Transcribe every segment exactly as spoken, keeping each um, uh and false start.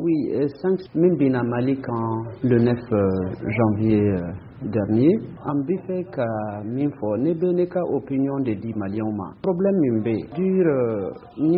Oui, euh, cinq Mimbina Mali quand le neuf euh, janvier euh, dernier, en fait que Minfo ne donne qu'à opinion de dix millions ma. Problème Mimbe, dur euh,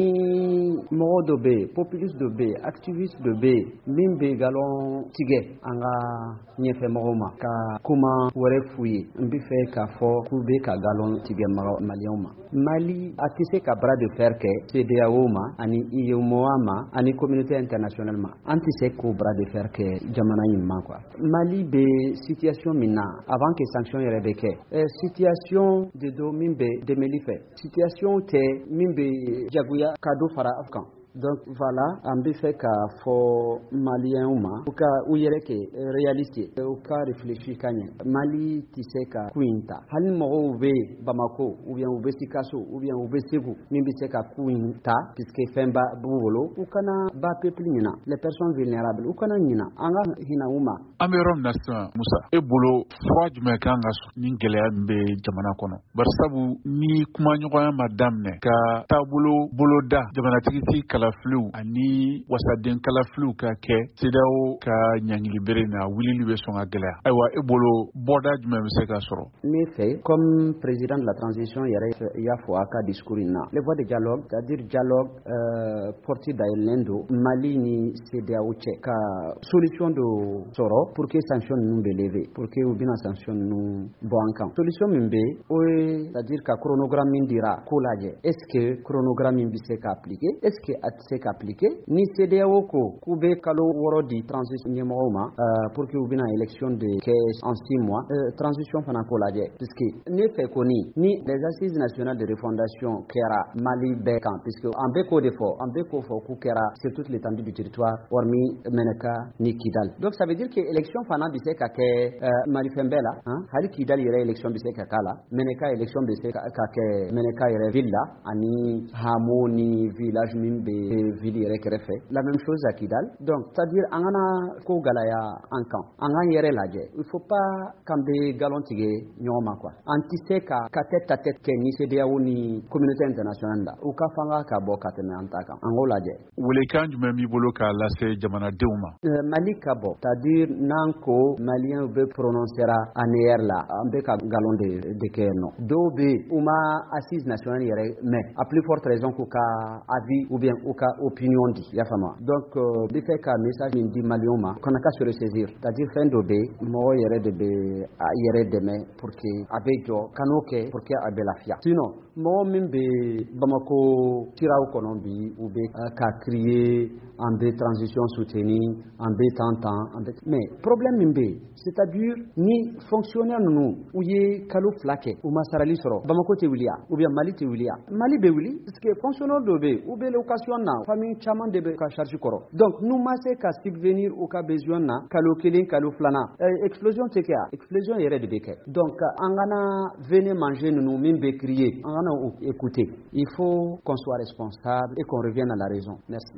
ni moro de B, populiste de B, activiste de B, Mimbe galon tige anga nyefe moroma ka kuma wore fuyi, mbife ka fo kube ka galon tige million ma. Mali a tissé ka bras de fer ke C D A O ma ani I E M O A ma ani communauté internationale ma. Antissé ko bras de fer ke jamana yimma quoi. Mali be situation mina avant que sanction yere be ke. Eh, situation de do mimbe de melife. Situation te mimbe jaguya kado fara afkan. Donc voilà, on peut faire qu'à fort malien ou ma, ou qu'à ou yere que réaliste, ou qu'à réfléchir kanye. Mali tisse qu'à kuinta. Hal moro ube Bamako, ou bien ube Sikasso, ou bien ube Segu, nimbi se qu'à kuinta, puisque femba buvolo, ou kana ba peuple nina, les personnes vulnérables, ou kana nina, anga hina uma. Amerom nasa Musa, e bolo froid du mekanga ni geleya mbe jamana kono. Barsabu ni kuma nyoya madame ka tabulo bolo da jamana tigiti kala flu ani wasaden kala flu ka ke sidao ka nyangili bere na wili libe songa gela aywa ebolo boda juma se ka soro mais fait comme président de la transition yare ya fo aka discours na les voies de dialogue c'est-à-dire dialogue euh, porté d'Ailendo Mali ni C D A O che ka solution de soro pour que sanction nous be lever pour que ou bien sanction nous bonkan solution mbe o c'est-à-dire ka chronogramme indira ko laje est-ce que chronogramme mbi se ka appliquer est-ce que c'est appliqué ni C D A O ko kube kalo woro di transition nyemoma euh, pour que ubina élection de caisse en six mois euh, transition fana ko laje puisque ne fait koni ni les assises nationales de refondation kera Mali bekan puisque en beko de fort en beko fort ku kera sur toute l'étendue du territoire hormis Meneka ni Kidal donc ça veut dire que élection fana bise ka ke euh, Mali fembela hein hali Kidal yere élection bise ka kala Meneka élection bise ka ke Meneka yere villa ani harmonie village mimbe ville rekerefe la même chose à Kidal donc c'est-à-dire angana ko galaya ankan angan yere laje il faut pas kambe galontige nyoma quoi antise ka ka tête à tête ke ni C D A O ni communauté internationale da ou ka fanga ka bo ka teme antaka ango laje wole kan juma mi bolo ka lase jamana deuma euh, Mali ka bo c'est-à-dire nanko malien be prononcera aner la ambe ka galon de de ke no do be uma assise nationale yere mais à plus forte raison ko ka avis ou bien ou ka opinion dit yafama donc bi fait ka message min di malioma qu'on a qu'à se ressaisir c'est-à-dire fin de be mo yere de be yere de me pour que abejo kanoke pour que abe la fia sinon mo min be Bamako tiraw kono bi ou be ka crier en be transition soutenue en be tentant mais problème min be c'est-à-dire ni fonctionnaire nous ou ye kalo flake ou masarali soro Bamako te wilia ou bien Mali te wilia Mali be wili parce que fonctionnaire de be ou be location na famille chaman de be ka charge koro donc nous masse ka subvenir au cas besoin na kalo kelin kalo flana euh, explosion te ka explosion yere de beke donc angana venez manger nous même be crier angana écouter il faut qu'on soit responsable et qu'on revienne à la raison merci.